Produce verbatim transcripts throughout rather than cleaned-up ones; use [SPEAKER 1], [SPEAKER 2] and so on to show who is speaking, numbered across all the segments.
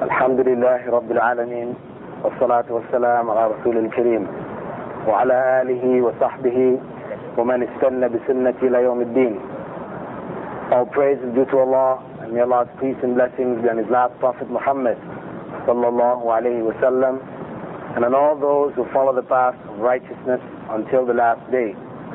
[SPEAKER 1] الحمد لله رب العالمين والصلاة والسلام على رسول الكريم وعلى آله وصحبه ومن استنى بسنة إلى يوم الدين. All praise is due to Allah, and may Allah's peace and blessings be on His last Prophet Muhammad sallallahu alayhi wa sallam, and on all those who follow the path of righteousness until the last day.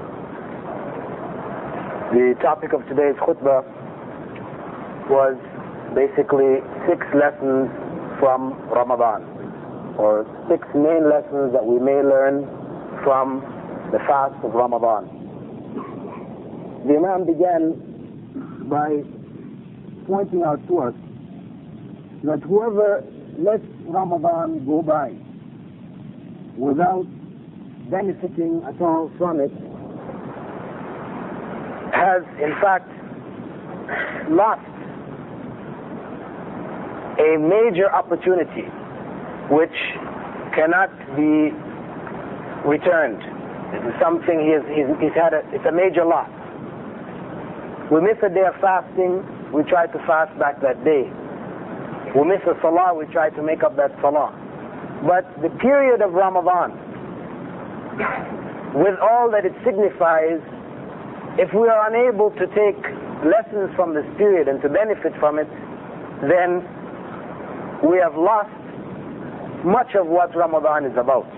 [SPEAKER 1] The topic of today's khutbah was basically six lessons from Ramadan, or six main lessons that we may learn from the fast of Ramadan. The Imam began by pointing out to us that whoever lets Ramadan go by without benefiting at all from it has in fact lost a major opportunity which cannot be returned. It is something he has, he's, he's had a, it's a major loss. We miss a day of fasting, we try to fast back that day. We miss a salah, we try to make up that salah. But the period of Ramadan, with all that it signifies, if we are unable to take lessons from this period and to benefit from it, then we have lost much of what Ramadan is about.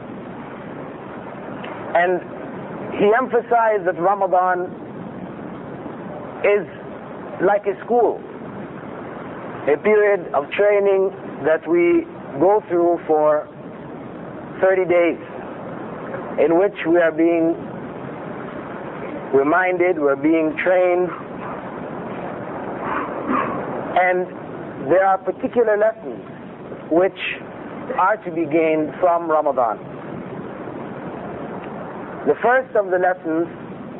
[SPEAKER 1] And he emphasized that Ramadan is like a school, a period of training that we go through for thirty days, in which we are being reminded, we're being trained, and there are particular lessons which are to be gained from Ramadan. The first of the lessons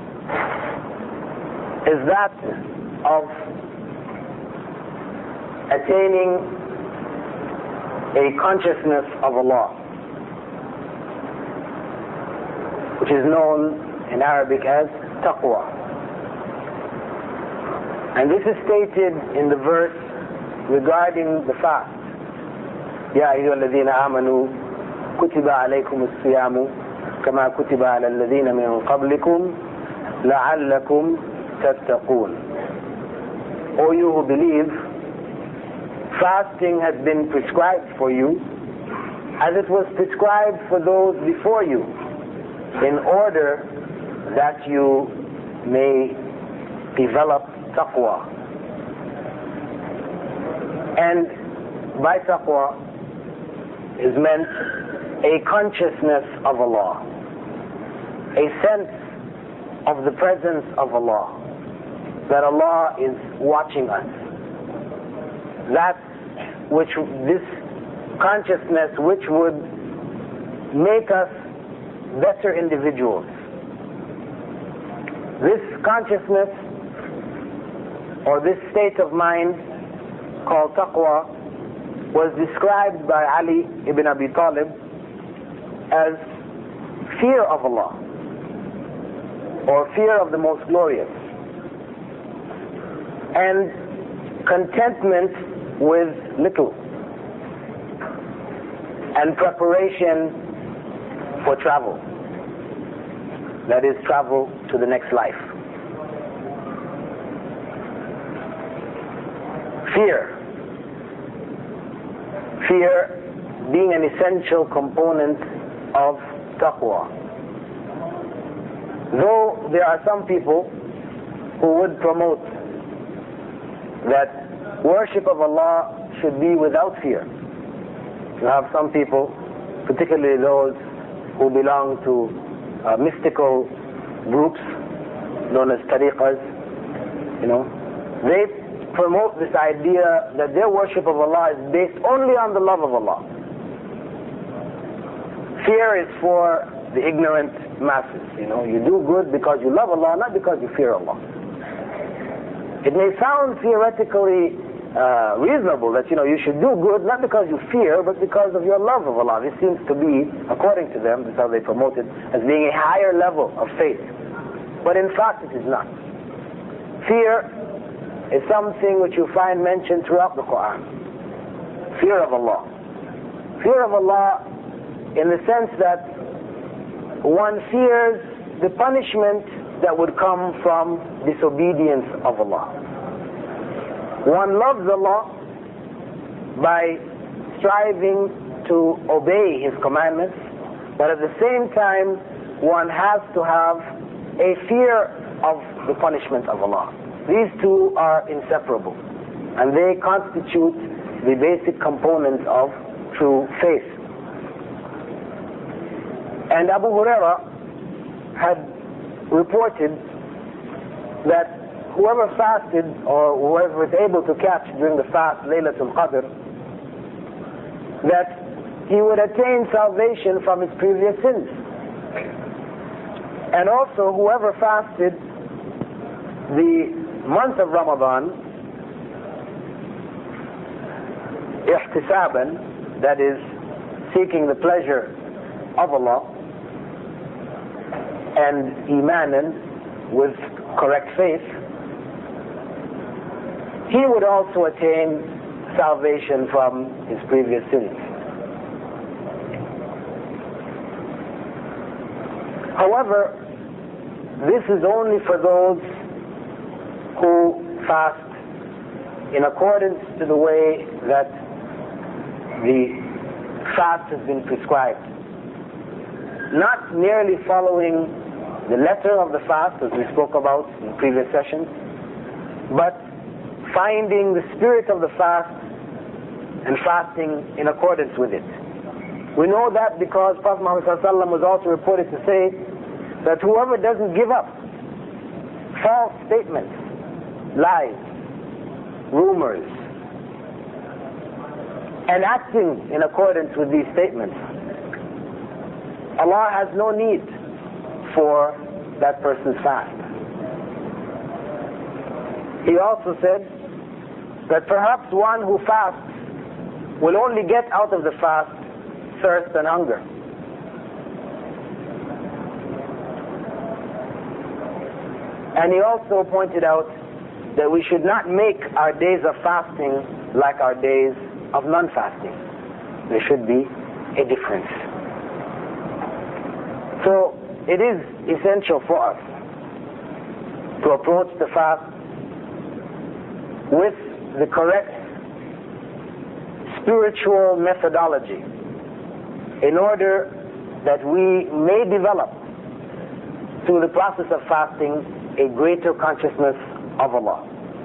[SPEAKER 1] is that of attaining a consciousness of Allah, which is known in Arabic as taqwa. And this is stated in the verse regarding the fast. يا أيها الذين آمنوا كتب عليكم الصيام كما كتب على الذين من قبلكم لعلكم تتقون. O you who believe, fasting has been prescribed for you as it was prescribed for those before you, in order that you may develop taqwa. And by taqwa is meant a consciousness of Allah, a sense of the presence of Allah, that Allah is watching us. That which, this consciousness which would make us better individuals. This consciousness, or this state of mind called taqwa, was described by Ali ibn Abi Talib as fear of Allah, or fear of the Most Glorious, and contentment with little, and preparation for travel, that is, travel to the next life. Fear. Fear being an essential component of taqwa. Though there are some people who would promote that worship of Allah should be without fear. You have some people, particularly those who belong to uh, mystical groups known as tariqas, you know, they promote this idea that their worship of Allah is based only on the love of Allah. Fear is for the ignorant masses. You know, you do good because you love Allah, not because you fear Allah. It may sound theoretically uh, reasonable that, you know, you should do good not because you fear, but because of your love of Allah. This seems to be, according to them, this is how they promote it, as being a higher level of faith. But in fact it is not. Fear is something which you find mentioned throughout the Quran. fear of Allah. Fear of Allah in the sense that one fears the punishment that would come from disobedience of Allah. One loves Allah by striving to obey His commandments, but at the same time one has to have a fear of the punishment of Allah. These two are inseparable, and they constitute the basic components of true faith. And Abu Huraira had reported that whoever fasted, or whoever was able to catch during the fast Laylatul Qadr, that he would attain salvation from his previous sins. And also whoever fasted the month of Ramadan, ihtisaban, that is seeking the pleasure of Allah, and imanan, with correct faith, he would also attain salvation from his previous sins. However, this is only for those who fast in accordance to the way that the fast has been prescribed. Not merely following the letter of the fast, as we spoke about in previous sessions, but finding the spirit of the fast and fasting in accordance with it. We know that because Prophet Muhammad was also reported to say that whoever doesn't give up false statements, lies, rumors, and acting in accordance with these statements, Allah has no need for that person's fast. He also said that perhaps one who fasts will only get out of the fast thirst and hunger. And he also pointed out that we should not make our days of fasting like our days of non-fasting. There should be a difference. So it is essential for us to approach the fast with the correct spiritual methodology in order that we may develop through the process of fasting a greater consciousness of Allah.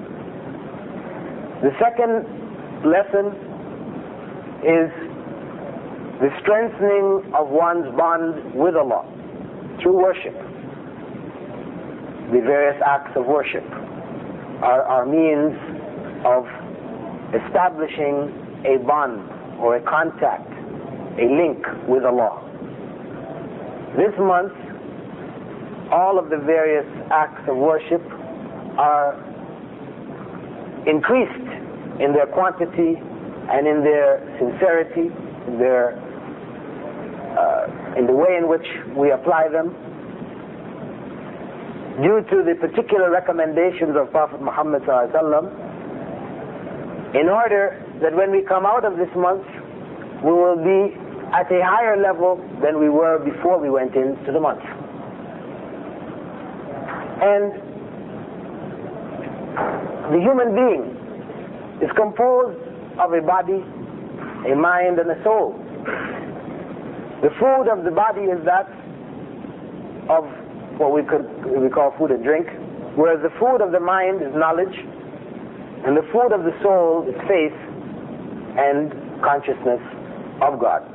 [SPEAKER 1] The second lesson is the strengthening of one's bond with Allah through worship. The various acts of worship are our means of establishing a bond or a contact, a link with Allah. This month, all of the various acts of worship are increased in their quantity and in their sincerity, in their uh, in the way in which we apply them, due to the particular recommendations of Prophet Muhammad sallallahu alaihi wasallam, in order that when we come out of this month, we will be at a higher level than we were before we went into the month. And the human being is composed of a body, a mind, and a soul. The food of the body is that of what we could we call food and drink, whereas the food of the mind is knowledge, and the food of the soul is faith and consciousness of God.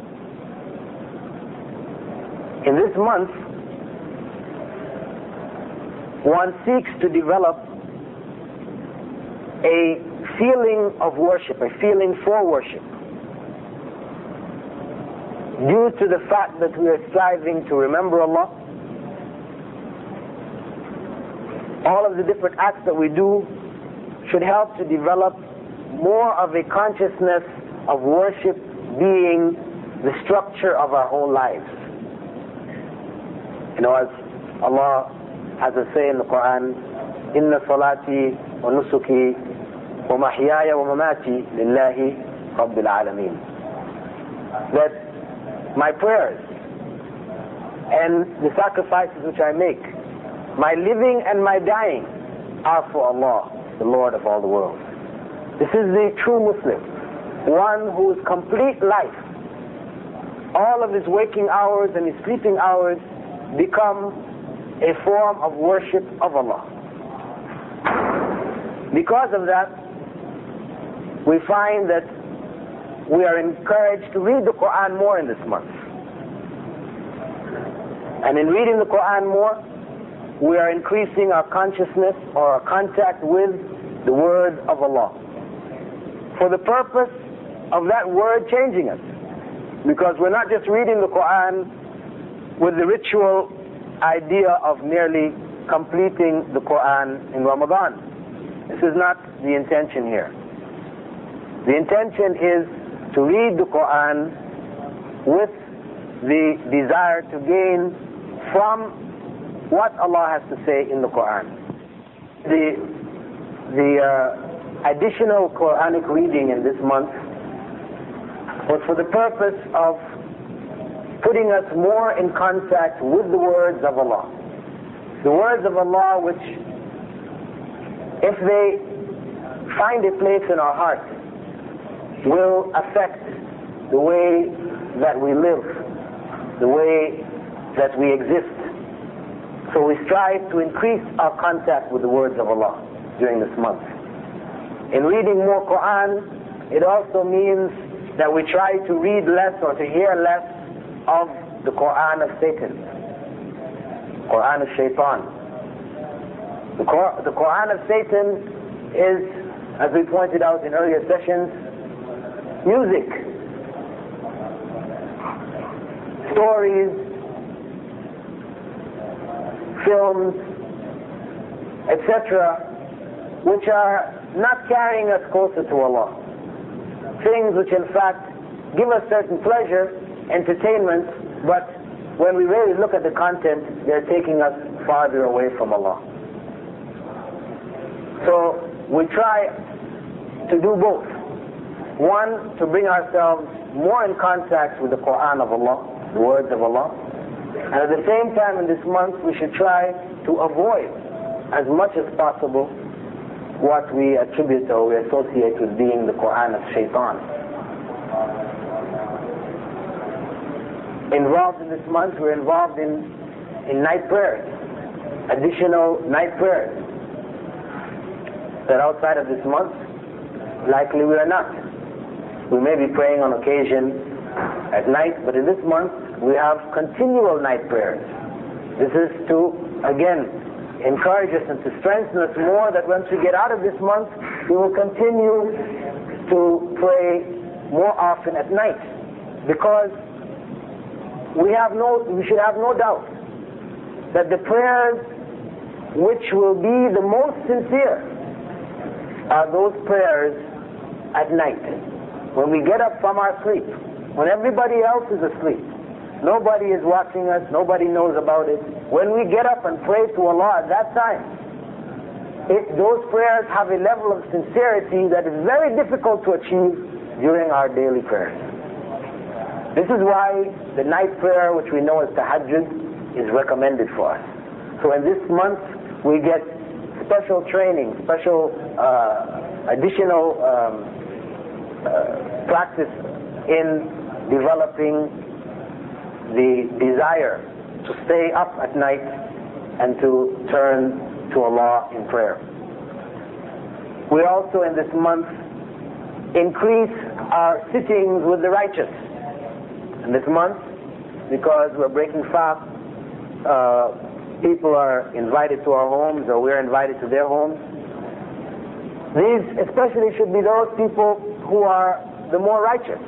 [SPEAKER 1] In this month, one seeks to develop a feeling of worship, a feeling for worship, due to the fact that we are striving to remember Allah. All of the different acts that we do should help to develop more of a consciousness of worship being the structure of our whole lives. You know, as Allah has a say in the Quran, Inna salati wa nusuki wa mahyaya wa mamati lillahi Rabbil Alameen. That my prayers and the sacrifices which I make, my living and my dying, are for Allah, the Lord of all the world. This is the true Muslim, one whose complete life, all of his waking hours and his sleeping hours, become a form of worship of Allah. Because of that, we find that we are encouraged to read the Quran more in this month. And in reading the Quran more, we are increasing our consciousness or our contact with the word of Allah, for the purpose of that word changing us. Because we're not just reading the Quran with the ritual idea of merely completing the Quran in Ramadan. This is not the intention here. The intention is to read the Quran with the desire to gain from what Allah has to say in the Quran. The, the uh, additional Quranic reading in this month was for the purpose of putting us more in contact with the words of Allah. The words of Allah which, if they find a place in our heart, will affect the way that we live, the way that we exist. So we strive to increase our contact with the words of Allah during this month. In reading more Quran, it also means that we try to read less or to hear less of the Quran of Satan, Quran of Shaitan. The, Qur- the Quran of Satan is, as we pointed out in earlier sessions, music, stories, films, et cetera, which are not carrying us closer to Allah. Things which in fact give us certain pleasure, entertainment, but when we really look at the content, they're taking us farther away from Allah. So we try to do both. One, to bring ourselves more in contact with the Quran of Allah, the words of Allah, and at the same time in this month we should try to avoid as much as possible what we attribute or we associate with being the Quran of Shaitan. Involved in this month, we're involved in, in night prayers, additional night prayers, that outside of this month, likely we are not. We may be praying on occasion at night, but in this month we have continual night prayers. This is to, again, encourage us and to strengthen us more, that once we get out of this month, we will continue to pray more often at night. Because we have no, we should have no doubt that the prayers which will be the most sincere are those prayers at night, when we get up from our sleep, when everybody else is asleep, nobody is watching us, nobody knows about it. When we get up and pray to Allah at that time, it, those prayers have a level of sincerity that is very difficult to achieve during our daily prayers. This is why the night prayer, which we know as tahajjud, is recommended for us. So in this month we get special training, special uh, additional um, uh, practice in developing the desire to stay up at night and to turn to Allah in prayer. We also in this month increase our sittings with the righteous. In this month, because we're breaking fast, uh, people are invited to our homes or we're invited to their homes. These especially should be those people who are the more righteous.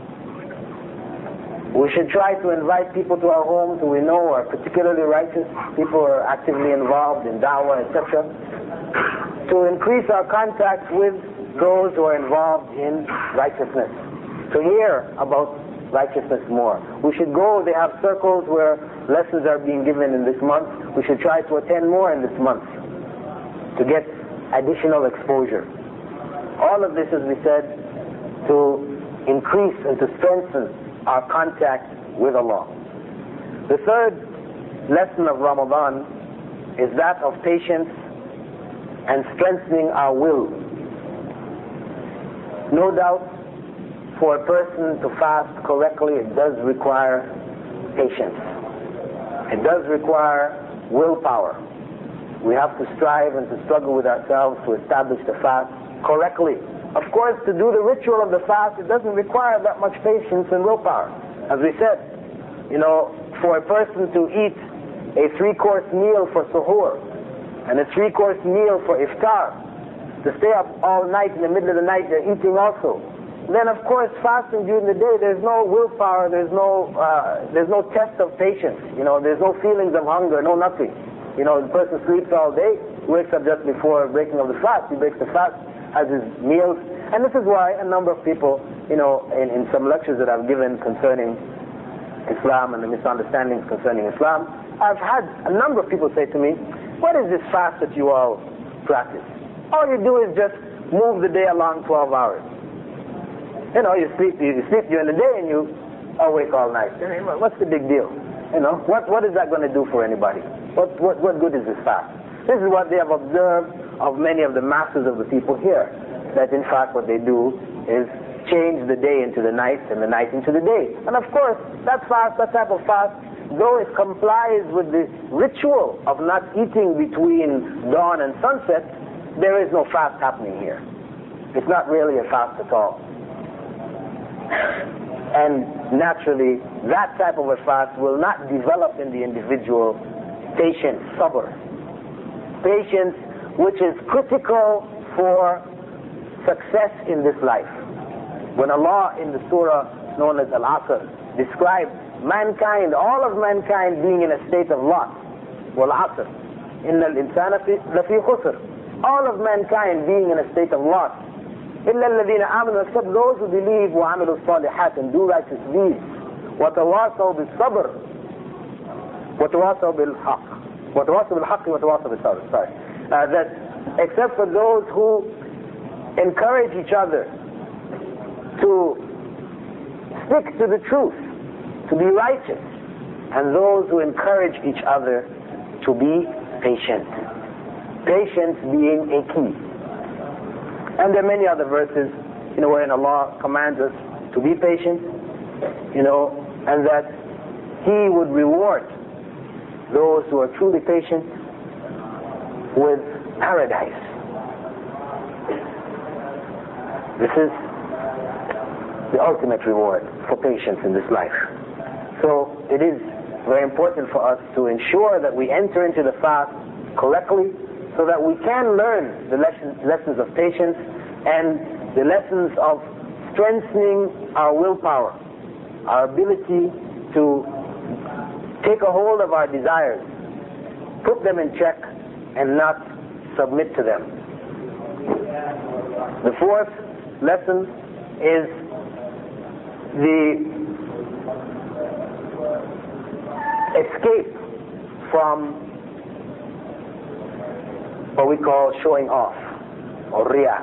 [SPEAKER 1] We should try to invite people to our homes who we know are particularly righteous, people who are actively involved in da'wah, et cetera, to increase our contact with those who are involved in righteousness, to hear about righteousness more. We should go, they have circles where lessons are being given in this month. We should try to attend more in this month to get additional exposure. All of this, as we said, to increase and to strengthen our contact with Allah. The third lesson of Ramadan is that of patience and strengthening our will. No doubt, for a person to fast correctly, it does require patience. It does require willpower. We have to strive and to struggle with ourselves to establish the fast correctly. Of course, to do the ritual of the fast, it doesn't require that much patience and willpower. As we said, you know, for a person to eat a three-course meal for suhoor and a three-course meal for iftar, to stay up all night, in the middle of the night they're eating also, then of course fasting during the day, there's no willpower, there's no uh, there's no test of patience, you know, there's no feelings of hunger, no nothing. You know, the person sleeps all day, wakes up just before breaking of the fast, he breaks the fast, has his meals, and this is why a number of people, you know, in, in some lectures that I've given concerning Islam and the misunderstandings concerning Islam, I've had a number of people say to me, what is this fast that you all practice? All you do is just move the day along twelve hours. You know, you sleep, you sleep during the day and you awake all night. What's the big deal? You know, what what is that going to do for anybody? What what what good is this fast? This is what they have observed of many of the masses of the people here. That in fact what they do is change the day into the night and the night into the day. And of course, that fast, that type of fast, though it complies with the ritual of not eating between dawn and sunset, there is no fast happening here. It's not really a fast at all. And naturally, that type of a fast will not develop in the individual patience, sabr. Patience, which is critical for success in this life. When Allah in the surah known as Al-Asr described mankind, all of mankind being in a state of loss. Wal-Asr. Inna al-insana lafi khusr. All of mankind being in a state of loss. إِلَّا الَّذِينَ آمَنُوا, except those who believe وَعَمِلُوا الصَّالِحَاتِ and do righteous deeds. وَتَوَاصَوْا بِالصَّبْرِ وَتَوَاصَوْا بِالْحَقِّ وَتَوَاصَوْا بِالْحَقِّ وَتَوَاصَوْا بِالصَّبْرِ. Sorry. Uh, that except for those who encourage each other to stick to the truth, to be righteous, and those who encourage each other to be patient. Patience being a key. And there are many other verses, you know, wherein Allah commands us to be patient, you know, and that He would reward those who are truly patient with paradise. This is the ultimate reward for patience in this life. So it is very important for us to ensure that we enter into the fast correctly, so that we can learn the lessons, lessons of patience and the lessons of strengthening our willpower, our ability to take a hold of our desires, put them in check, and not submit to them. The fourth lesson is the escape from what we call showing off, or riya.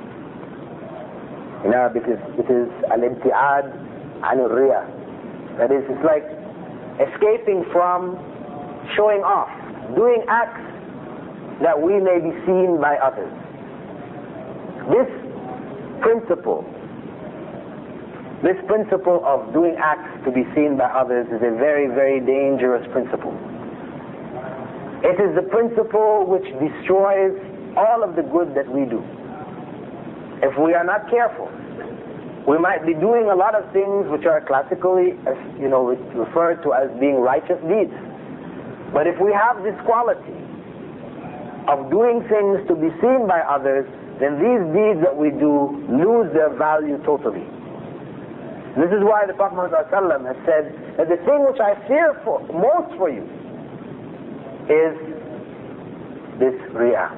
[SPEAKER 1] In Arabic it is al-ibti'ad an riya. That is, it's like escaping from showing off, doing acts that we may be seen by others. This principle, this principle of doing acts to be seen by others is a very, very dangerous principle. It is the principle which destroys all of the good that we do. If we are not careful, we might be doing a lot of things which are classically, you know, referred to as being righteous deeds. But if we have this quality of doing things to be seen by others, then these deeds that we do lose their value totally. This is why the Prophet Muhammad has said that the thing which I fear for, most for you is this riya.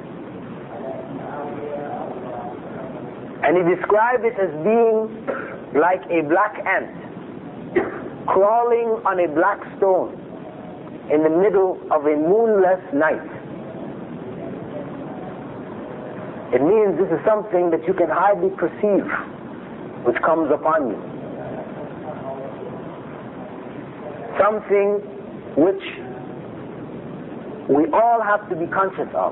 [SPEAKER 1] And he described it as being like a black ant crawling on a black stone in the middle of a moonless night. It means this is something that you can hardly perceive. which comes upon you. Something which we all have to be conscious of.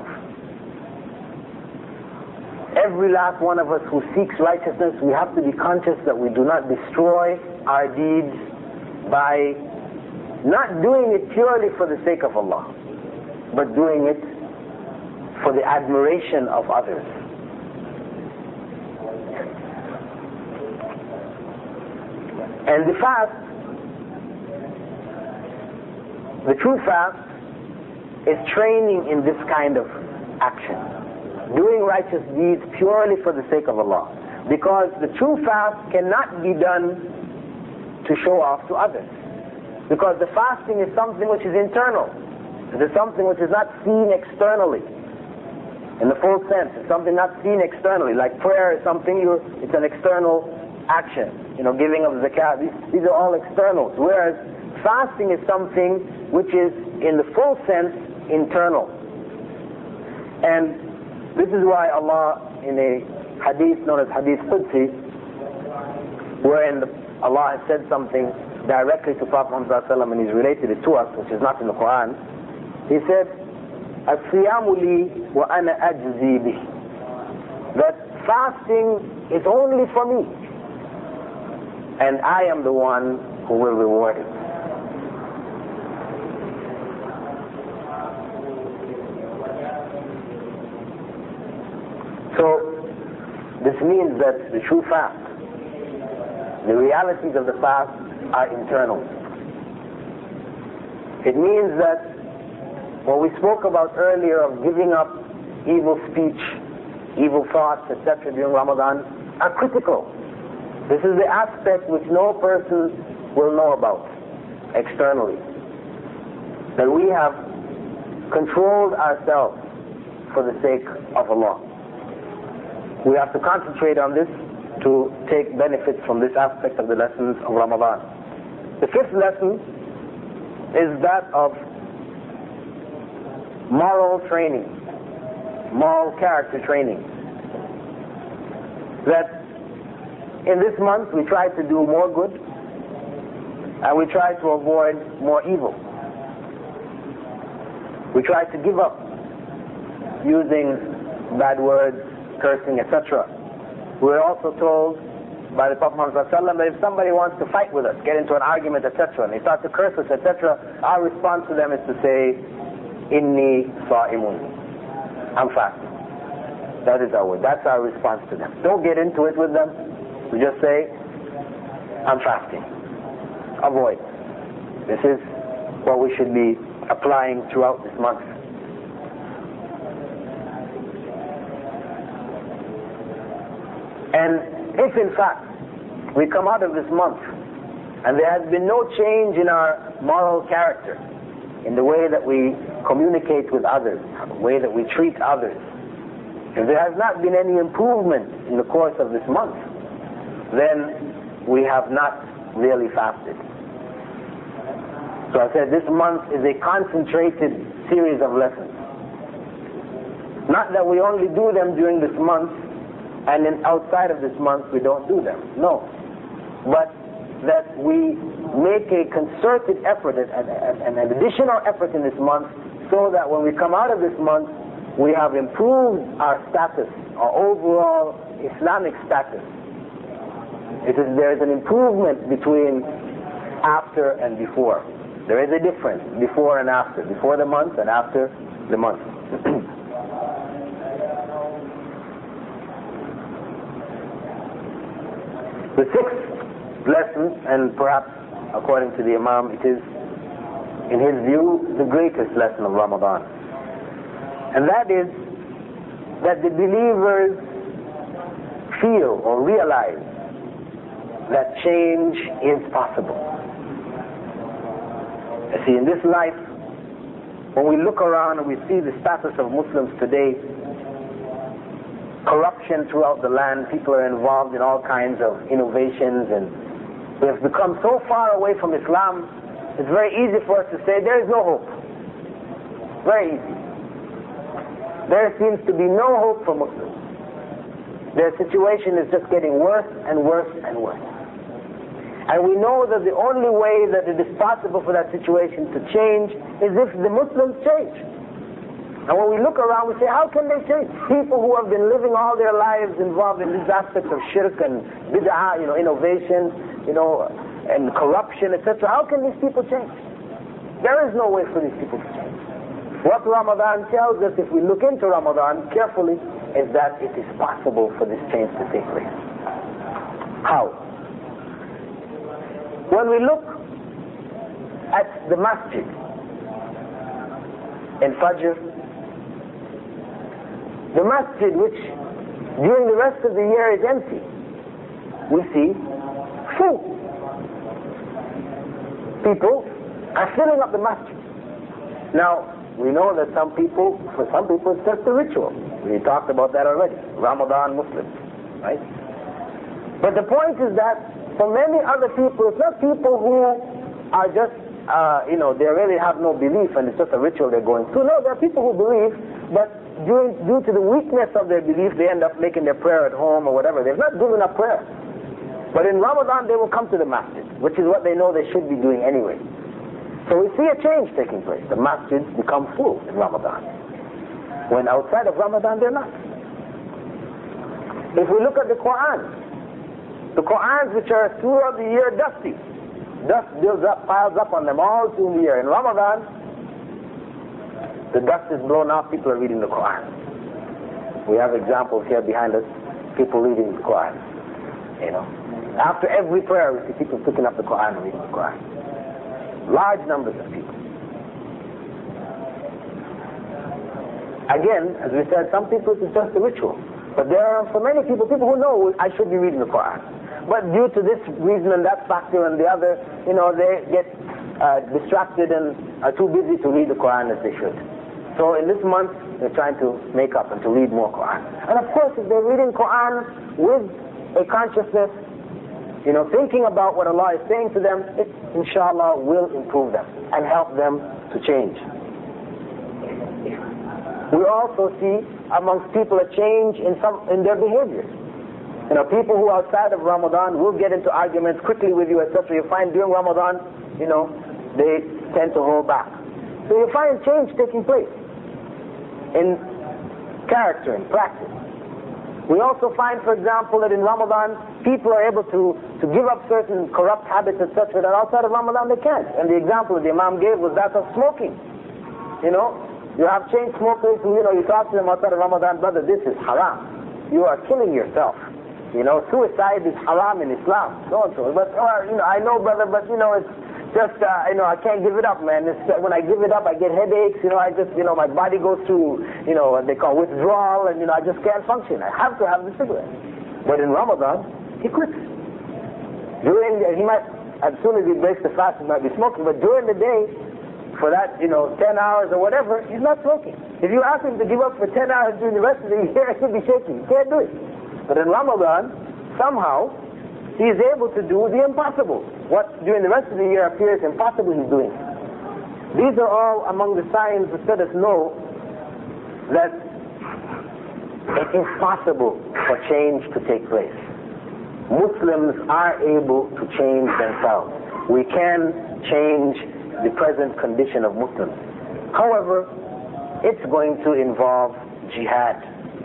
[SPEAKER 1] Every last one of us who seeks righteousness, we have to be conscious that we do not destroy our deeds by not doing it purely for the sake of Allah, but doing it for the admiration of others. And the fast, the true fast, is training in this kind of action. Doing righteous deeds purely for the sake of Allah. Because the true fast cannot be done to show off to others. Because the fasting is something which is internal. It is something which is not seen externally. In the full sense, it's something not seen externally. Like prayer is something, you it's an external action. You know, giving of zakat, these, these are all externals. Whereas fasting is something which is, in the full sense, internal. And this is why Allah, in a hadith known as Hadith Qudsi, wherein the, Allah has said something directly to Prophet Muhammad and he's related it to us, which is not in the Quran. He said, "As-siyamu li wa ana ajzi bih." That fasting is only for me, and I am the one who will reward it. So, this means that the true fast, the realities of the fast are internal. It means that what we spoke about earlier of giving up evil speech, evil thoughts, et cetera during Ramadan are critical. This is the aspect which no person will know about externally. That we have controlled ourselves for the sake of Allah. We have to concentrate on this to take benefits from this aspect of the lessons of Ramadan. The fifth lesson is that of moral training, moral character training. That in this month we try to do more good and we try to avoid more evil. We try to give up using bad words, cursing, et cetera. We're also told by the Prophet Muhammad that if somebody wants to fight with us, get into an argument, et cetera, and they start to curse us, et cetera, our response to them is to say, "Inni sa'imun." I'm fasting. That is our word. That's our response to them. Don't get into it with them. We just say, "I'm fasting." Avoid. This is what we should be applying throughout this month. And if in fact we come out of this month and there has been no change in our moral character, in the way that we communicate with others, the way that we treat others, if there has not been any improvement in the course of this month, then we have not really fasted. So I said this month is a concentrated series of lessons. Not that we only do them during this month and then outside of this month we don't do them. No. But that we make a concerted effort, an, an additional effort in this month, so that when we come out of this month, we have improved our status, our overall Islamic status. It is, there is an improvement between after and before. There is a difference before and after, before the month and after the month. The sixth lesson, and perhaps according to the Imam, it is, in his view, the greatest lesson of Ramadan. And that is that the believers feel or realize that change is possible. You see, in this life, when we look around and we see the status of Muslims today, corruption throughout the land, people are involved in all kinds of innovations, and we have become so far away from Islam, it's very easy for us to say there is no hope. Very easy. There seems to be no hope for Muslims. Their situation is just getting worse and worse and worse. And we know that the only way that it is possible for that situation to change is if the Muslims change. And when we look around, we say, how can they change? People who have been living all their lives involved in these aspects of shirk and bid'ah, you know, innovation, you know, and corruption, et cetera. How can these people change? There is no way for these people to change. What Ramadan tells us, if we look into Ramadan carefully, is that it is possible for this change to take place. How? When we look at the masjid in Fajr, the masjid which during the rest of the year is empty, we see full. People are filling up the masjid. Now, we know that some people, for some people it's just a ritual. We talked about that already. Ramadan Muslims, right? But the point is that for many other people, it's not people who are just, uh, you know, they really have no belief and it's just a ritual they're going through. No, there are people who believe, but due, due to the weakness of their belief, they end up making their prayer at home or whatever. They've not given up prayer. But in Ramadan, they will come to the masjid, which is what they know they should be doing anyway. So we see a change taking place. The masjids become full in Ramadan, when outside of Ramadan they're not. If we look at the Quran, the Qurans which are throughout the year dusty, dust builds up, piles up on them all through the year. In Ramadan, the dust is blown off, people are reading the Quran. We have examples here behind us, people reading the Quran. You know, after every prayer we see people picking up the Quran and reading the Quran. Large numbers of people. Again, as we said, some people it's just a ritual. But there are, for many people, people who know I should be reading the Quran. But due to this reason and that factor and the other, you know, they get uh, distracted and are too busy to read the Quran as they should. So in this month, they're trying to make up and to read more Quran. And of course, if they're reading Quran with a consciousness, you know, thinking about what Allah is saying to them, it, inshallah, will improve them and help them to change. We also see amongst people a change in some in their behavior. You know, people who outside of Ramadan will get into arguments quickly with you, et cetera. You find during Ramadan, you know, they tend to hold back. So you find change taking place in character and practice. We also find, for example, that in Ramadan, people are able to, to give up certain corrupt habits, et cetera, that outside of Ramadan they can't. And the example the Imam gave was that of smoking. You know, you have chain smokers who, you know, you talk to them outside of Ramadan, brother, this is haram. You are killing yourself. You know, suicide is haram in Islam. So and so. But, or, you know, I know, brother, but, you know, it's just, uh, you know, I can't give it up, man. It's, uh, when I give it up, I get headaches, you know, I just, you know, my body goes through, you know, what they call withdrawal, and, you know, I just can't function. I have to have the cigarette. But in Ramadan, he quits. During, the, he might, as soon as he breaks the fast, he might be smoking, but during the day, for that, you know, ten hours or whatever, he's not smoking. If you ask him to give up for ten hours during the rest of the year, he'll be shaking. He can't do it. But in Ramadan, somehow, he is able to do the impossible. What during the rest of the year appears impossible, he's doing. These are all among the signs that let us know that it is possible for change to take place. Muslims are able to change themselves. We can change the present condition of Muslims. However, it's going to involve jihad.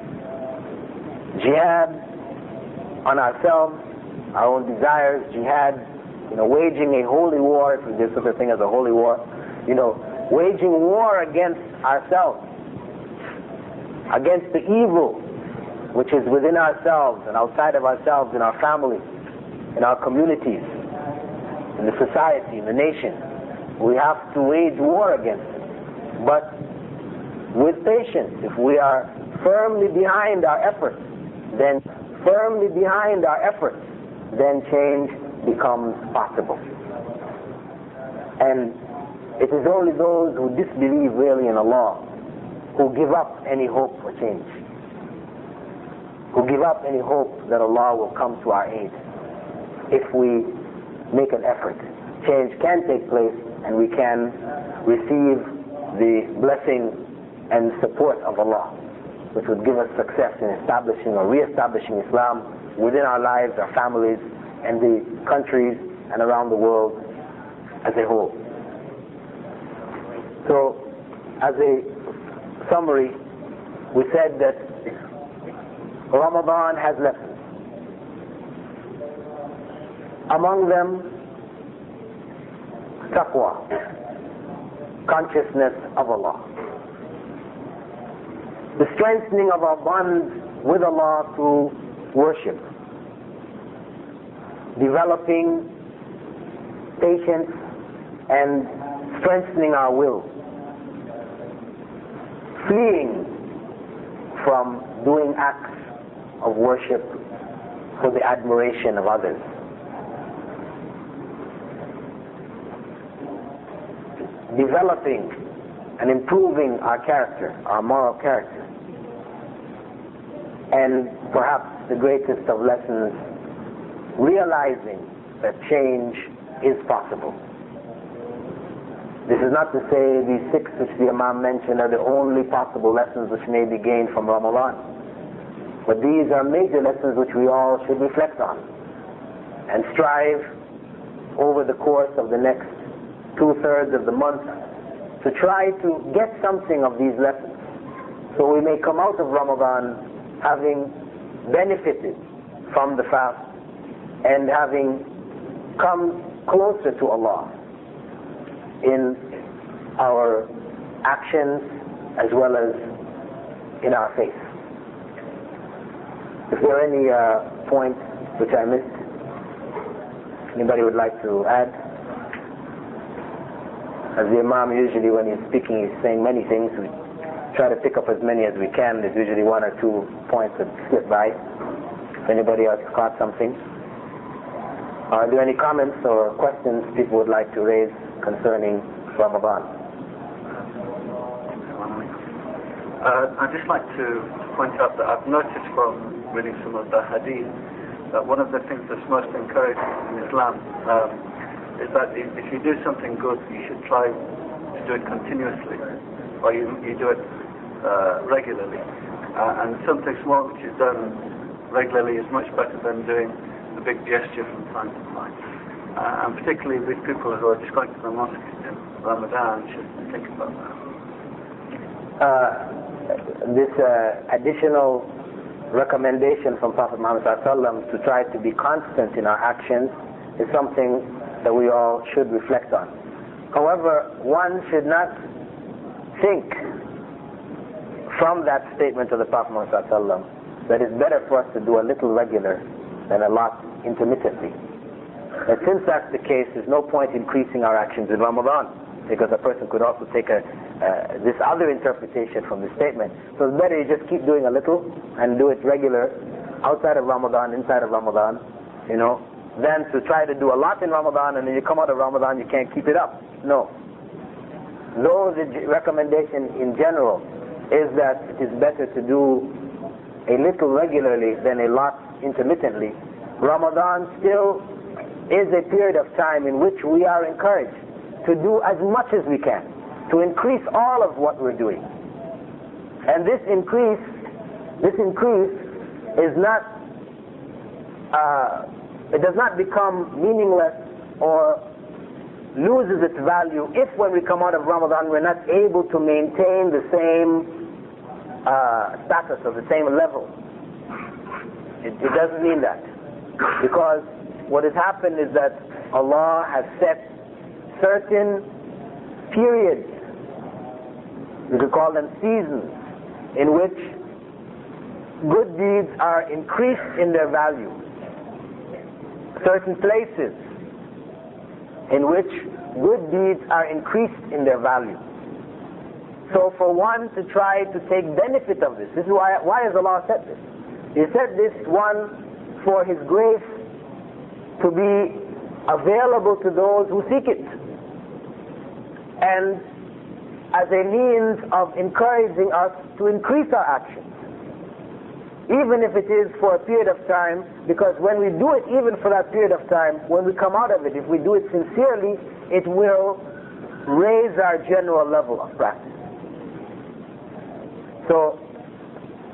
[SPEAKER 1] Jihad on ourselves, our own desires, jihad, you know, waging a holy war, if there's such a thing as a holy war, you know, waging war against ourselves, against the evil which is within ourselves and outside of ourselves, in our families, in our communities, in the society, in the nation. We have to wage war against it. But with patience, if we are firmly behind our efforts, then firmly behind our efforts, then change becomes possible. And it is only those who disbelieve really in Allah who give up any hope for change, who give up any hope that Allah will come to our aid. If we make an effort, change can take place and we can receive the blessing and support of Allah. which would give us success in establishing or re-establishing Islam within our lives, our families, and the countries and around the world as a whole. So, as a summary, we said that Ramadan has lessons. Among them, taqwa, consciousness of Allah. The strengthening of our bonds with Allah through worship. Developing patience and strengthening our will. Fleeing from doing acts of worship for the admiration of others. Developing and improving our character, our moral character. And perhaps the greatest of lessons, realizing that change is possible. This is not to say these six which the Imam mentioned are the only possible lessons which may be gained from Ramadan. But these are major lessons which we all should reflect on and strive over the course of the next two-thirds of the month to try to get something of these lessons, so we may come out of Ramadan having benefited from the fast and having come closer to Allah in our actions as well as in our faith. If there are any uh, points which I missed, anybody would like to add? As the Imam usually, when he's speaking, he's saying many things. We try to pick up as many as we can. There's usually one or two points that slip by. If anybody else caught something. Are there any comments or questions people would like to raise concerning Ramadan?
[SPEAKER 2] Uh, I'd just like to point out that I've noticed from reading some of the hadith that one of the things that's most encouraged in Islam um, is that if, if you do something good, you should try to do it continuously, or you, you do it uh, regularly. Uh, and something small which is done regularly is much better than doing a big gesture from time to time. Uh, and particularly with people who are just going to the mosque in Ramadan, should think about that.
[SPEAKER 1] Uh, this uh, additional recommendation from Prophet Muhammad ﷺ to try to be constant in our actions is something that we all should reflect on. However, one should not think from that statement of the Prophet Muhammad ﷺ that it's better for us to do a little regular than a lot intermittently. And since that's the case, there's no point increasing our actions in Ramadan, because a person could also take a, uh, this other interpretation from the statement. So it's better you just keep doing a little and do it regular outside of Ramadan, inside of Ramadan, you know, than to try to do a lot in Ramadan and then you come out of Ramadan you can't keep it up. No. Though the recommendation in general is that it is better to do a little regularly than a lot intermittently, Ramadan still is a period of time in which we are encouraged to do as much as we can, to increase all of what we're doing. And this increase, this increase is not, uh, it does not become meaningless or loses its value if when we come out of Ramadan we're not able to maintain the same uh, status or the same level. It, it doesn't mean that. Because what has happened is that Allah has set certain periods, we could call them seasons, in which good deeds are increased in their value. Certain places in which good deeds are increased in their value. So for one to try to take benefit of this, this is why, why has Allah said this? He said this, one, for His grace to be available to those who seek it, and as a means of encouraging us to increase our actions, even if it is for a period of time, because when we do it even for that period of time, when we come out of it, if we do it sincerely, it will raise our general level of practice. So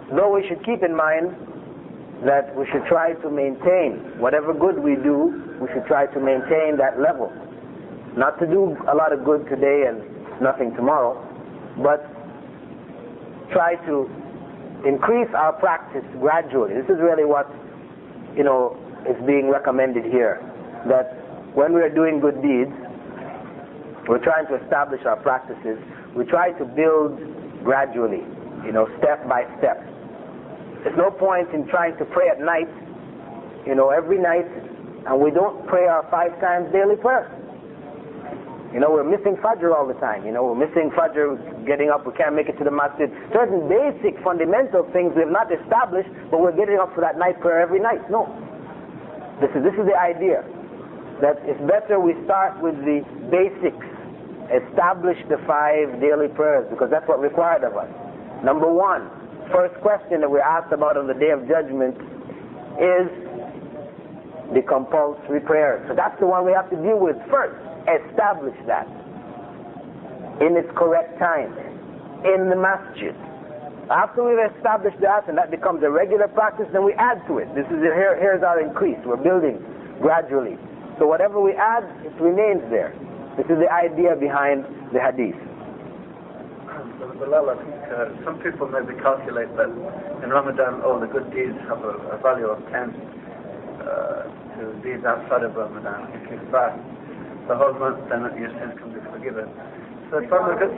[SPEAKER 1] Though we should keep in mind that we should try to maintain whatever good we do, we should try to maintain that level. Not to do a lot of good today and nothing tomorrow, but try to increase our practice gradually. This is really what, you know, is being recommended here. That when we are doing good deeds, we're trying to establish our practices. We try to build gradually, you know, step by step. There's no point in trying to pray at night, you know, every night, and we don't pray our five times daily prayer. You know, we're missing Fajr all the time. You know, we're missing Fajr, getting up, we can't make it to the masjid. Certain basic, fundamental things we have not established, but we're getting up for that night prayer every night. No. This is, this is the idea. That it's better we start with the basics. Establish the five daily prayers, because that's what required of us. Number one, first question that we're asked about on the Day of Judgment is the compulsory prayer. So that's the one we have to deal with first. Establish that in its correct time in the masjid. After we've established that and that becomes a regular practice, then we add to it. This is the, here, here's our increase. We're building gradually. So whatever we add, it remains there. This is the idea behind the hadith.
[SPEAKER 2] Bilal, I think uh, some people maybe calculate that in Ramadan all the good deeds have a, a value of ten uh, to deeds outside of Ramadan. If you fast the whole month, then your sins can be forgiven. So from the good,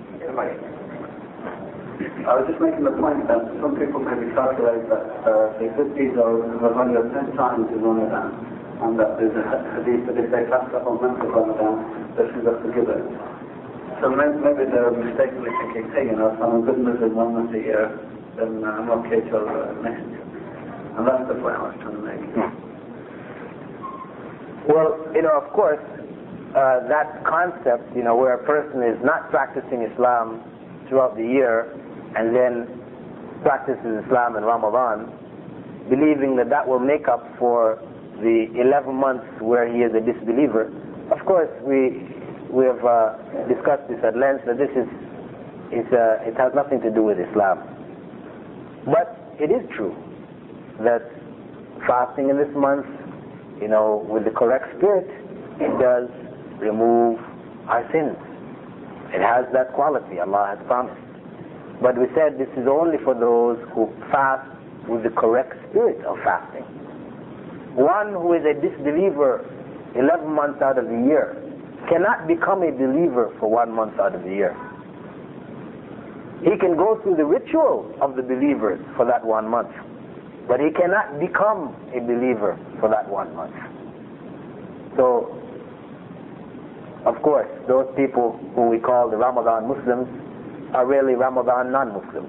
[SPEAKER 2] I was just making the point that some people maybe calculate that uh, the good deeds are of a value of ten times in Ramadan, and that there's a hadith that if they fast the whole month of Ramadan, their sins are forgiven. So maybe, maybe they're mistakenly thinking, hey, you know, if I'm a good Muslim one month a year, then uh, I'm okay till uh, next year. And that's the point I was trying to make.
[SPEAKER 1] Well, you know, of course, uh, that concept, you know, where a person is not practicing Islam throughout the year and then practices Islam in Ramadan, believing that that will make up for the eleven months where he is a disbeliever. Of course, we we have uh, discussed this at length, that this is, is uh, it has nothing to do with Islam. But it is true that fasting in this month, you know, with the correct spirit, it does remove our sins. It has that quality Allah has promised. But we said this is only for those who fast with the correct spirit of fasting. One who is a disbeliever eleven months out of the year cannot become a believer for one month out of the year. He can go through the ritual of the believers for that one month, but he cannot become a believer for that one month. So, of course, those people who we call the Ramadan Muslims are really Ramadan non-Muslims.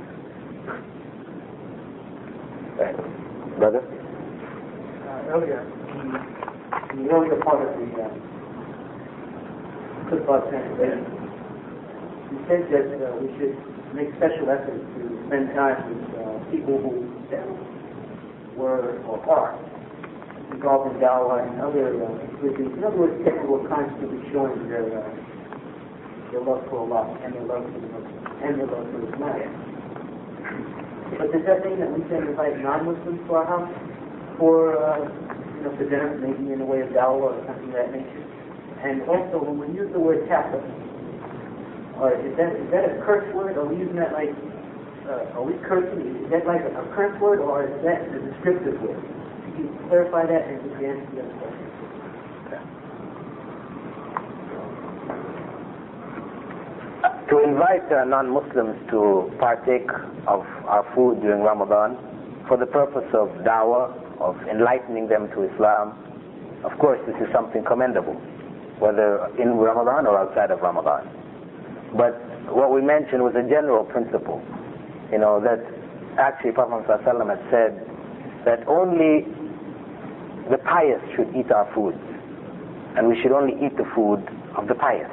[SPEAKER 1] Right. Brother?
[SPEAKER 3] Uh, earlier, in the earlier part of the uh, Khutbah translation, you said that uh, we should make special efforts to spend time with uh, people who were or are involved in dawah and other uh, activities. In other words, people who are constantly showing their uh, their love for Allah and their love for the Muslims and their love for Islam. But does that mean that we can invite non-Muslims to our house for uh, you know, for dinner, maybe in the way of dawah or something of that nature? And also, when we use the word kafir, or is that is that a curse word? Are we using that like, uh, are we cursing? Is that like a, a curse word, or is that a descriptive word? Could you clarify that and just answer the other question?
[SPEAKER 1] To invite uh, non-Muslims to partake of our food during Ramadan for the purpose of dawah, of enlightening them to Islam, of course this is something commendable, whether in Ramadan or outside of Ramadan. But what we mentioned was a general principle, you know, that actually Prophet ﷺ had said that only the pious should eat our food, and we should only eat the food of the pious.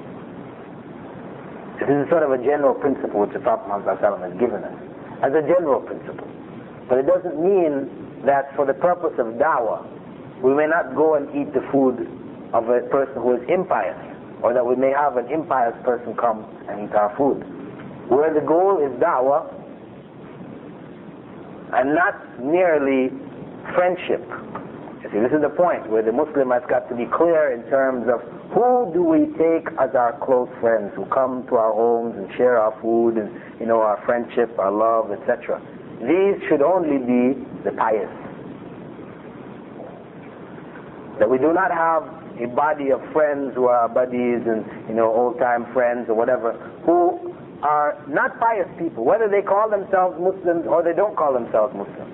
[SPEAKER 1] This is sort of a general principle which the Prophet ﷺ has given us, as a general principle. But it doesn't mean that for the purpose of dawah, we may not go and eat the food of a person who is impious, or that we may have an impious person come and eat our food. Where the goal is da'wah, and not merely friendship. You see, this is the point where the Muslim has got to be clear in terms of who do we take as our close friends who come to our homes and share our food and, you know, our friendship, our love, et cetera. These should only be the pious. That we do not have a body of friends who are buddies and, you know, old-time friends or whatever, who are not pious people, whether they call themselves Muslims or they don't call themselves Muslims.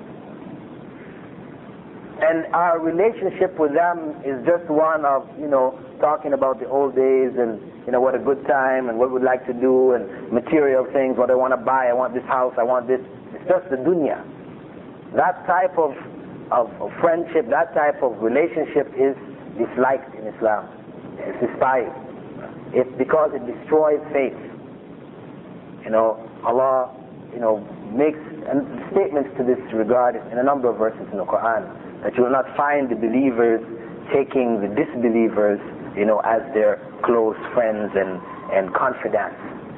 [SPEAKER 1] And our relationship with them is just one of, you know, talking about the old days and, you know, what a good time and what we'd like to do and material things, what I want to buy, I want this house, I want this. It's just the dunya. That type of, of, of friendship, that type of relationship is disliked in Islam. It's despised. It's because it destroys faith. You know, Allah, you know, makes and statements to this regard in a number of verses in the Quran, that you will not find the believers taking the disbelievers, you know, as their close friends and, and confidants.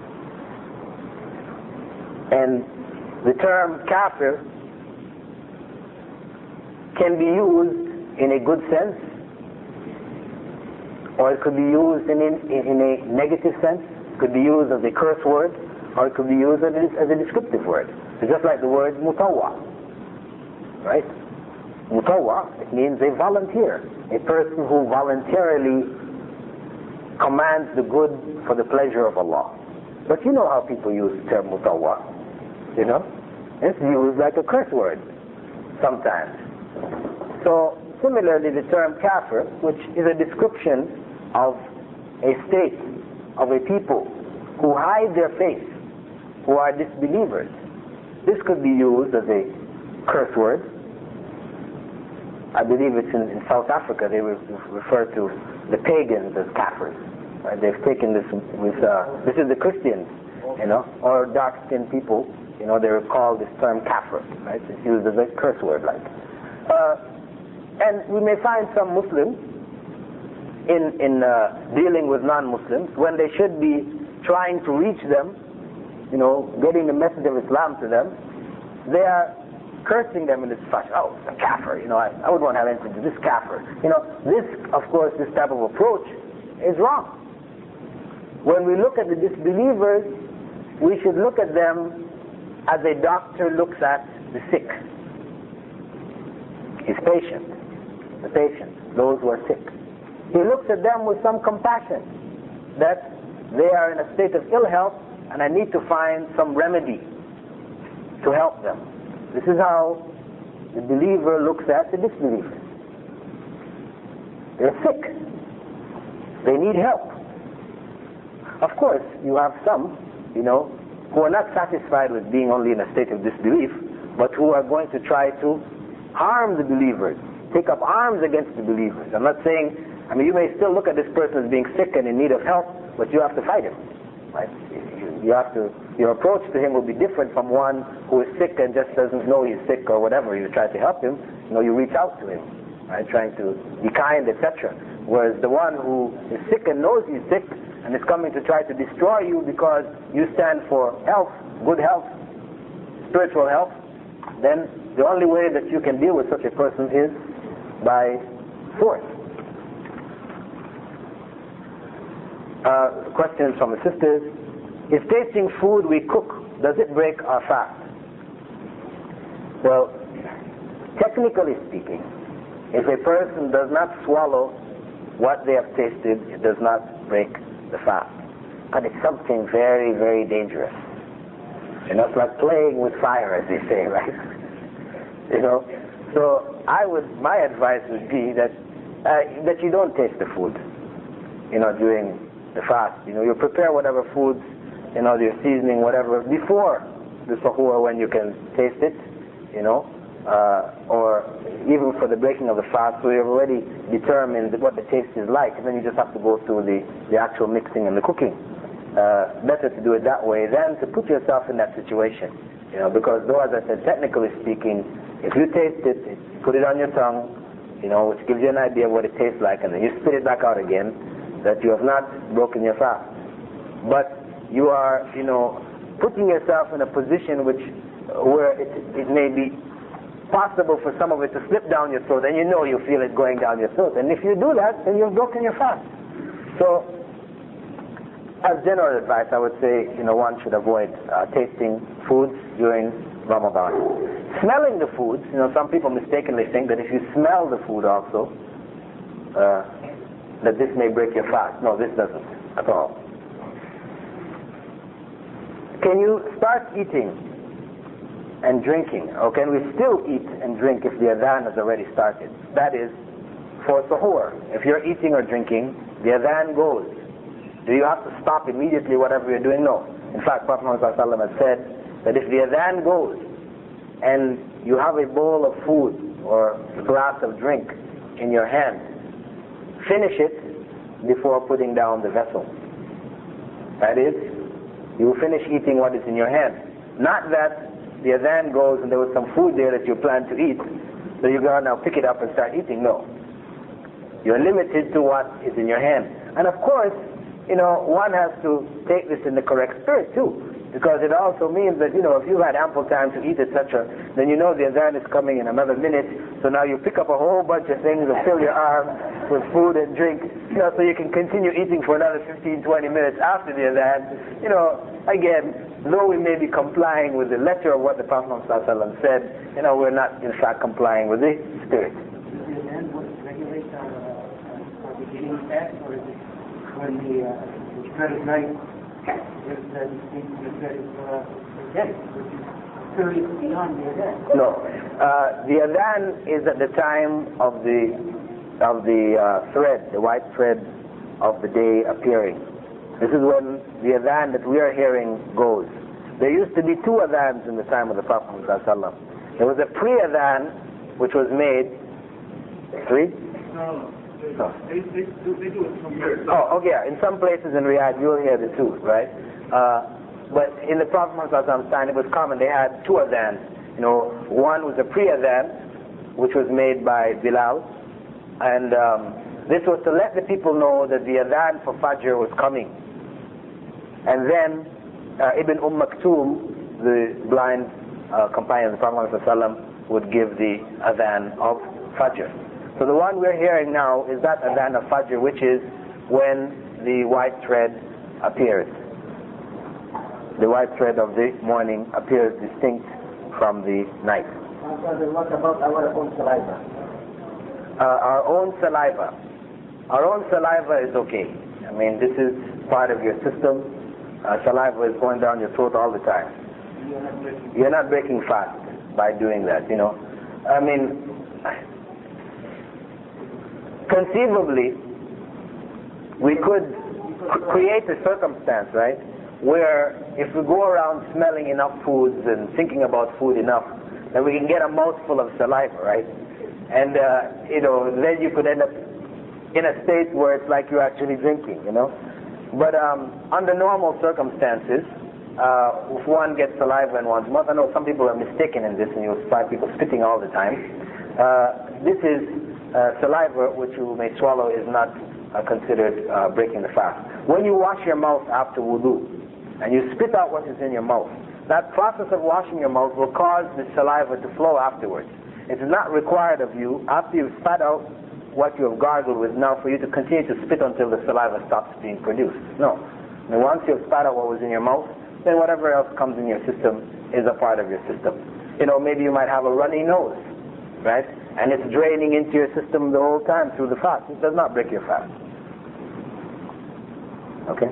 [SPEAKER 1] And the term kafir can be used in a good sense, or it could be used in, in, in a negative sense. It could be used as a curse word, or it could be used as a, as a descriptive word. It's just like the word mutawwa, right? Mutawwa, it means a volunteer, a person who voluntarily commands the good for the pleasure of Allah. But you know how people use the term mutawwa, you know? It's used like a curse word sometimes. So similarly, the term kafir, which is a description of a state, of a people who hide their faith, who are disbelievers. This could be used as a curse word. I believe it's in, in South Africa they re- refer to the pagans as kafirs. Right? They've taken this with, uh, this is the Christians, you know, or dark-skinned people, you know, they're called this term kafir, right? It's used as a curse word like. Uh, and we may find some Muslims in, in uh, dealing with non-Muslims when they should be trying to reach them, you know, getting the message of Islam to them, they are cursing them in this fashion. Oh, it's a kafir, you know, I, I would want to have anything to do this kafir. You know, this, of course, this type of approach is wrong. When we look at the disbelievers, we should look at them as a doctor looks at the sick. His patient, the patient, those who are sick. He looks at them with some compassion, that they are in a state of ill health and I need to find some remedy to help them. This is how the believer looks at the disbeliever. They're sick. They need help. Of course, you have some, you know, who are not satisfied with being only in a state of disbelief, but who are going to try to harm the believers, take up arms against the believers. I'm not saying, I mean, you may still look at this person as being sick and in need of help, but you have to fight him. Right? You have to, your approach to him will be different from one who is sick and just doesn't know he's sick or whatever. You try to help him, you know, you reach out to him, right? Trying to be kind, et cetera. Whereas the one who is sick and knows he's sick and is coming to try to destroy you because you stand for health, good health, spiritual health, then the only way that you can deal with such a person is by force. Uh, questions from the sisters. Is tasting food we cook, does it break our fast? Well, technically speaking, if a person does not swallow what they have tasted, it does not break the fast. But it's something very, very dangerous. You know, it's like playing with fire, as they say, right? You know, so I would, my advice would be that uh, that you don't taste the food, you know, during the fast. You know, you prepare whatever foods, you know, your seasoning, whatever, before the sahur when you can taste it, you know, uh, or even for the breaking of the fast, so you've already determined what the taste is like, and then you just have to go through the, the actual mixing and the cooking. Uh, better to do it that way than to put yourself in that situation, you know, because though, as I said, technically speaking, if you taste it, put it on your tongue, you know, which gives you an idea of what it tastes like, and then you spit it back out again, that you have not broken your fast. But you are, you know, putting yourself in a position which where it, it may be possible for some of it to slip down your throat, and you know you feel it going down your throat. And if you do that, then you've broken your fast. So, as general advice, I would say, you know, one should avoid uh, tasting foods during Ramadan. Smelling the foods, you know, some people mistakenly think that if you smell the food also, uh, that this may break your fast. No, this doesn't at all. Can you start eating and drinking, or can we still eat and drink if the adhan has already started? That is, for suhoor, if you're eating or drinking, the adhan goes. Do you have to stop immediately whatever you're doing? No. In fact, Prophet Muhammad has said that if the adhan goes and you have a bowl of food or a glass of drink in your hand, finish it before putting down the vessel. That is, you will finish eating what is in your hand. Not that the adhan goes and there was some food there that you plan to eat, so you go now pick it up and start eating. No. You're limited to what is in your hand. And of course, you know, one has to take this in the correct spirit too, because it also means that, you know, if you've had ample time to eat, et cetera, then you know the adhan is coming in another minute, so now you pick up a whole bunch of things and fill your arm with food and drink, you know, so you can continue eating for another fifteen, twenty minutes after the adhan. You know, again, though we may be complying with the letter of what the Prophet ﷺ said, you know, we're not in fact complying with the spirit.
[SPEAKER 3] Does the adhan regulate our, uh, our beginning fast, or is it when the uh, the thread of night is uh, distinct from the thread of uh, day, which is period beyond the adhan?
[SPEAKER 1] No. Uh, the adhan is at the time of the of the uh, thread, the white thread of the day appearing. This is when the adhan that we are hearing goes. There used to be two adhans in the time of the Prophet ﷺ. There was a pre-adhan which was made. Three?
[SPEAKER 4] No.
[SPEAKER 1] Oh.
[SPEAKER 4] They, they, do, they do it somewhere.
[SPEAKER 1] Oh, okay. In some places in Riyadh, you'll hear the two, right? Uh, but in the Prophet Muhammad's time, it was common. They had two adhans. You know, one was a pre-adhan, which was made by Bilal, and um, this was to let the people know that the adhan for Fajr was coming. And then uh, Ibn Umm Maktoum, the blind uh, companion of the Prophet Muhammad, would give the adhan of Fajr. So the one we're hearing now is that adhan of Fajr, which is when the white thread appears. The white thread of the morning appears distinct from the night.
[SPEAKER 3] Brother, what about our own saliva?
[SPEAKER 1] Uh, our own saliva. Our own saliva is okay. I mean, this is part of your system. Uh, saliva is going down your throat all the time. You're not breaking fast by doing that, you know. I mean, conceivably, we could create a circumstance, right, where if we go around smelling enough foods and thinking about food enough, then we can get a mouthful of saliva, right? And, uh, you know, then you could end up in a state where it's like you're actually drinking, you know. But um, under normal circumstances, uh, if one gets saliva in one's mouth, I know some people are mistaken in this, and you'll find people spitting all the time. Uh, this is Uh, saliva which you may swallow is not uh, considered uh, breaking the fast. When you wash your mouth after wudu and you spit out what is in your mouth, that process of washing your mouth will cause the saliva to flow afterwards. It is not required of you, after you've spat out what you have gargled with, now for you to continue to spit until the saliva stops being produced. No. And once you've spat out what was in your mouth, then whatever else comes in your system is a part of your system. You know, maybe you might have a runny nose, right? And it's draining into your system the whole time through the fast. It does not break your fast. Okay?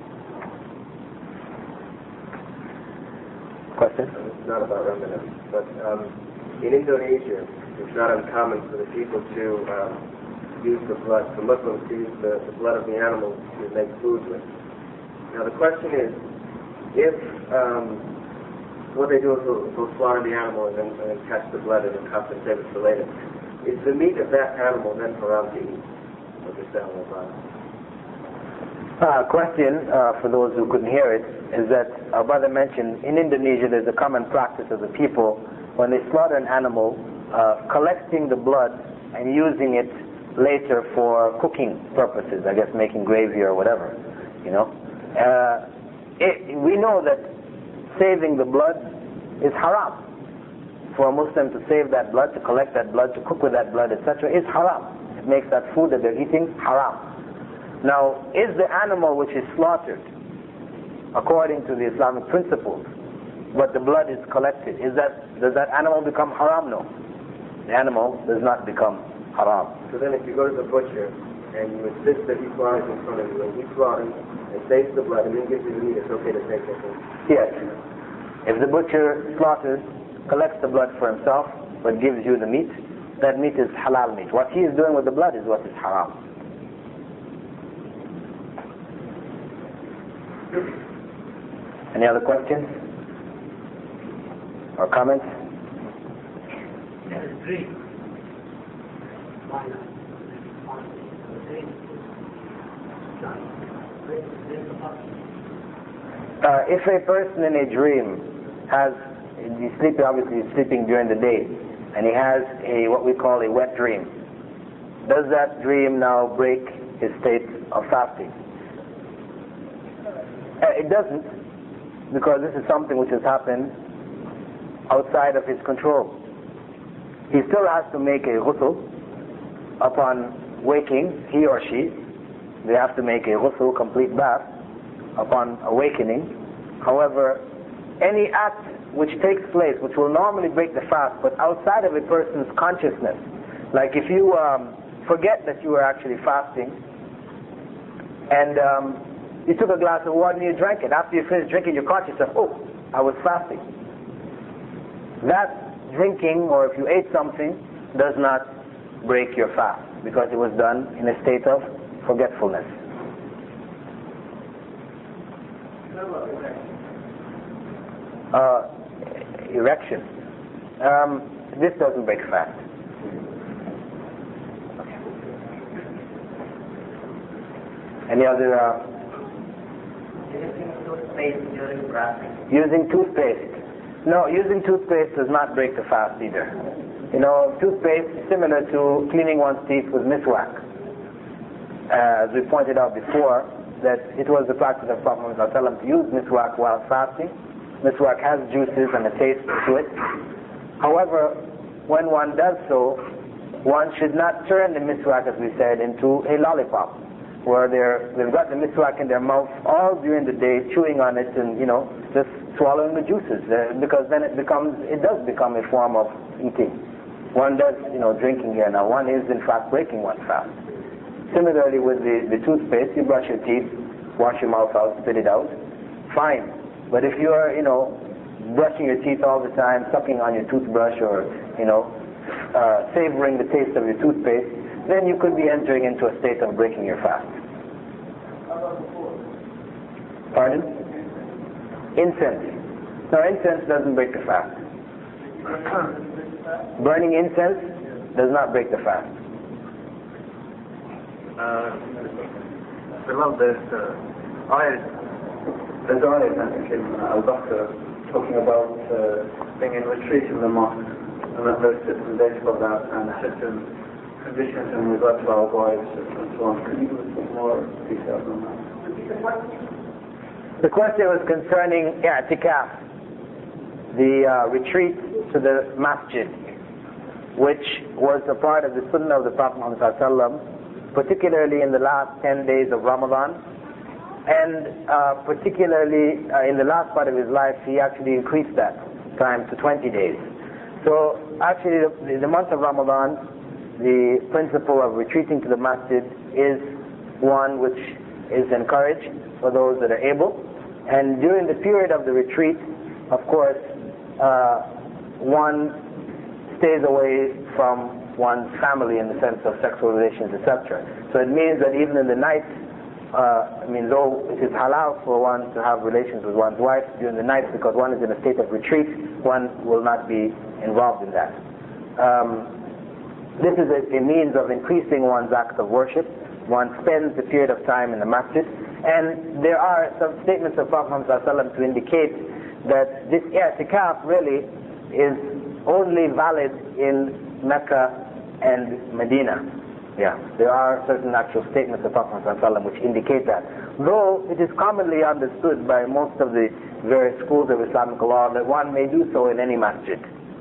[SPEAKER 1] Question?
[SPEAKER 5] It's not about Ramadan, but um, in Indonesia, it's not uncommon for the people to um, use the blood, for Muslims to use the, the blood of the animals to make food with. Now the question is, if um, what they do is they'll, they'll slaughter the animal and then, and then catch the blood in a cup and save it for later. Is the meat of that animal then haram to eat? Or just that one body?
[SPEAKER 1] Uh, question uh, for those who couldn't hear it is that our brother mentioned in Indonesia there's a common practice of the people when they slaughter an animal, uh, collecting the blood and using it later for cooking purposes, I guess making gravy or whatever, you know. Uh, it, we know that saving the blood is haram. For a Muslim to save that blood, to collect that blood, to cook with that blood, et cetera, is haram. It makes that food that they're eating haram. Now, is the animal which is slaughtered, according to the Islamic principles, but the blood is collected, is that does that animal become haram? No. The animal does not become haram.
[SPEAKER 5] So then if you go to the butcher and you insist that he slaughters in front of you, and he slaughters and saves the blood and then gives you the meat, it's okay to take it?
[SPEAKER 1] Yes. If the butcher slaughters, collects the blood for himself, but gives you the meat, that meat is halal meat. What he is doing with the blood is what is haram. Any other questions? Or comments? Uh, if a person in a dream has, he's sleeping, obviously he's sleeping during the day, and he has a what we call a wet dream, does that dream now break his state of fasting? Uh, it doesn't, because this is something which has happened outside of his control. He still has to make a ghusl upon waking, he or she. They have to make a ghusl, complete bath, upon awakening. However, any act which takes place, which will normally break the fast, but outside of a person's consciousness, like if you um, forget that you were actually fasting, and um, you took a glass of water and you drank it. After you finish drinking, you're conscious of, oh, I was fasting. That drinking, or if you ate something, does not break your fast, because it was done in a state of forgetfulness. Uh, erection. Um, this doesn't break fast. Okay. Any other? Uh,
[SPEAKER 3] Using toothpaste during fasting.
[SPEAKER 1] Using toothpaste. No, using toothpaste does not break the fast either. You know, toothpaste is similar to cleaning one's teeth with miswak. Uh, as we pointed out before, that it was the practice of Prophet Muhammad to use miswak while fasting. Miswak has juices and a taste to it. However, when one does so, one should not turn the miswak, as we said, into a lollipop, where they're, they've got the miswak in their mouth all during the day, chewing on it and, you know, just swallowing the juices, uh, because then it becomes, it does become a form of eating. One does, you know, drinking here now. One is, in fact, breaking one's fast. Similarly with the, the toothpaste, you brush your teeth, wash your mouth out, spit it out, fine. But if you are, you know, brushing your teeth all the time, sucking on your toothbrush, or, you know, uh, savoring the taste of your toothpaste, then you could be entering into a state of breaking your fast. Pardon? Incense. No, incense doesn't break the fast. Burning incense does not break the fast.
[SPEAKER 2] Uh, below this, uh, ayat, there's ayat, I think, in Al-Baqarah, talking about uh, being in retreat in the mosque, and that there's certain days for that, and certain conditions in regard to our wives, and so on. Can you give us some more details on that?
[SPEAKER 1] The question was concerning i'tikaf, the uh, retreat to the masjid, which was a part of the sunnah of the Prophet Muhammad sallallahu alaihi wasallam, particularly in the last ten days of Ramadan, and uh, particularly uh, in the last part of his life, he actually increased that time to twenty days. So actually the, the month of Ramadan, the principle of retreating to the masjid is one which is encouraged for those that are able, and during the period of the retreat, of course, uh, one stays away from one's family in the sense of sexual relations, et cetera. So it means that even in the night, uh, I mean, though it is halal for one to have relations with one's wife during the night because one is in a state of retreat, one will not be involved in that. Um, this is a, a means of increasing one's act of worship. One spends a period of time in the masjid, and there are some statements of Prophet Muhammad sallallahu alaihi wasallam to indicate that this i'tikaf really is only valid in Mecca and Medina. Yeah, there are certain actual statements of Prophet ﷺ which indicate that. Though it is commonly understood by most of the various schools of Islamic law that one may do so in any masjid.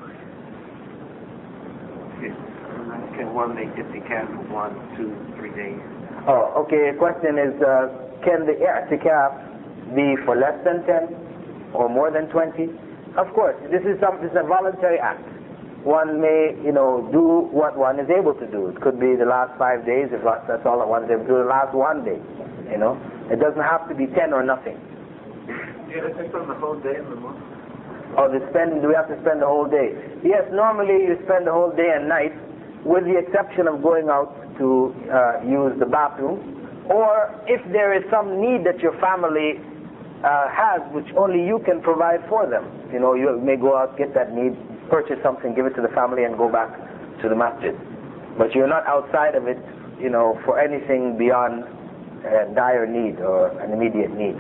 [SPEAKER 6] Can one make i'tikaf for one, two, three days?
[SPEAKER 1] Oh, okay. The question is, uh, can the i'tikaf be for less than ten or more than twenty? Of course, this is some, this is a voluntary act. One may, you know, do what one is able to do. It could be the last five days, if that's all that one is able to do, the last one day, you know. It doesn't have to be ten or nothing.
[SPEAKER 2] Yeah, they spend the whole day in the month.
[SPEAKER 1] Oh, they spend, do we have to spend the whole day? Yes, normally you spend the whole day and night, with the exception of going out to uh, use the bathroom, or if there is some need that your family uh, has, which only you can provide for them. You know, you may go out, get that need, purchase something, give it to the family, and go back to the masjid. But you're not outside of it, you know, for anything beyond uh, dire need or an immediate need.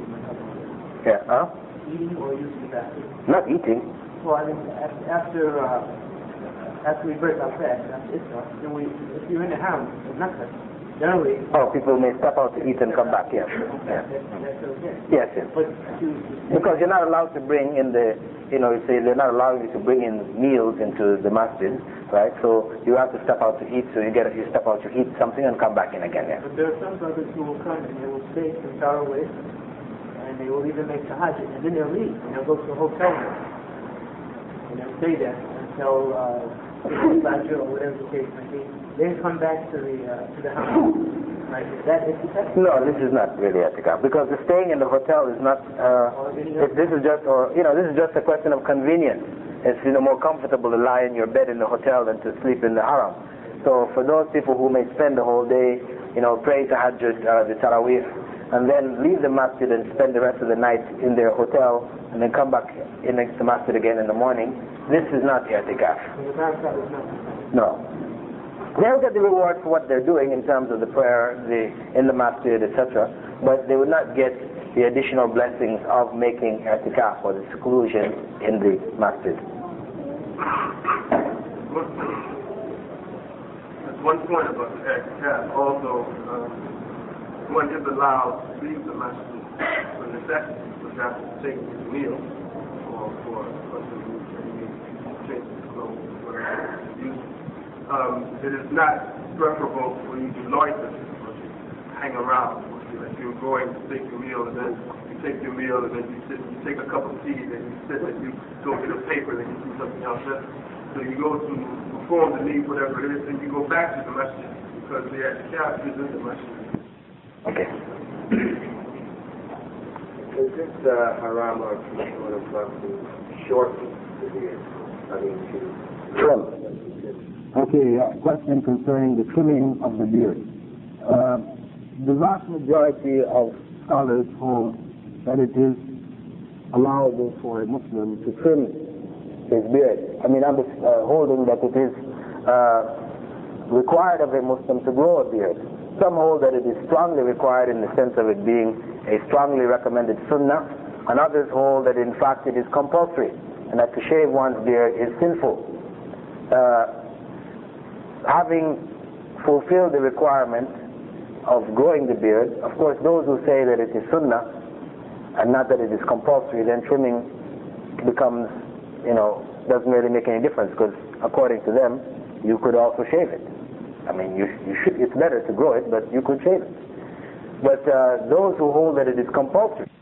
[SPEAKER 1] Yeah, huh?
[SPEAKER 3] Eating or using the bathroom?
[SPEAKER 1] Not eating.
[SPEAKER 3] Well, I mean, after uh, after we break our fast, after Isra, then we, if you're in the house, it's nothing. Generally.
[SPEAKER 1] Oh, people may step out to eat and come back. Yes. Yeah.
[SPEAKER 3] That's okay.
[SPEAKER 1] Yes, yes.
[SPEAKER 3] But you,
[SPEAKER 1] Because you're not allowed to bring in the, you know, you say they're not allowing you to bring in meals into the masjid, right? So you have to step out to eat. So you get, you step out to eat something and come back in again. Yeah.
[SPEAKER 3] But there are some brothers who will come and they will stay from far away, and they will even make tahajjud, and then they'll leave and they'll go to a hotel room, and they'll stay there until uh, Fajr or whatever the case may be. Then come back to the uh, to the house. Right? Is that i'tikaf?
[SPEAKER 1] No, this is not really i'tikaf, because the staying in the hotel is not. Uh, it, this is just, or you know, this is just a question of convenience. It's, you know, more comfortable to lie in your bed in the hotel than to sleep in the haram. So for those people who may spend the whole day, you know, pray tahajjud, uh, the tarawih, and then leave the masjid and spend the rest of the night in their hotel, and then come back in the masjid again in the morning, this is not i'tikaf. No. They'll get the reward for what they're doing in terms of the prayer, the in the masjid, et cetera. But they would not get the additional blessings of making i'tikaf or the seclusion in the masjid.
[SPEAKER 4] One point about the i'tikaf also, um, one is allowed to leave the masjid for necessity, for example, taking a meal, or for a person who changes his clothes, whatever. Um, it is not preferable for you to loiter or to hang around. If you're going to take your meal and then you take your meal and then you sit, you take a cup of tea and you sit and you go get a paper and you do something else. So you go to perform the need, whatever it is, and you go back to the masjid because the i'tikaf is in the masjid.
[SPEAKER 1] Okay.
[SPEAKER 5] Is it uh, haram or permissible to shorten the beard? I mean, to
[SPEAKER 1] Trim. Okay, uh, question concerning the trimming of the beard. Uh, the vast majority of scholars hold that it is allowable for a Muslim to trim his beard. I mean, I'm uh, holding that it is uh, required of a Muslim to grow a beard. Some hold that it is strongly required in the sense of it being a strongly recommended sunnah, and others hold that in fact it is compulsory, and that to shave one's beard is sinful. Uh, having fulfilled the requirement of growing the beard, of course those who say that it is sunnah and not that it is compulsory, then trimming becomes, you know, doesn't really make any difference, because according to them you could also shave it. I mean, you, you should, it's better to grow it, but you could shave it. But uh, those who hold that it is compulsory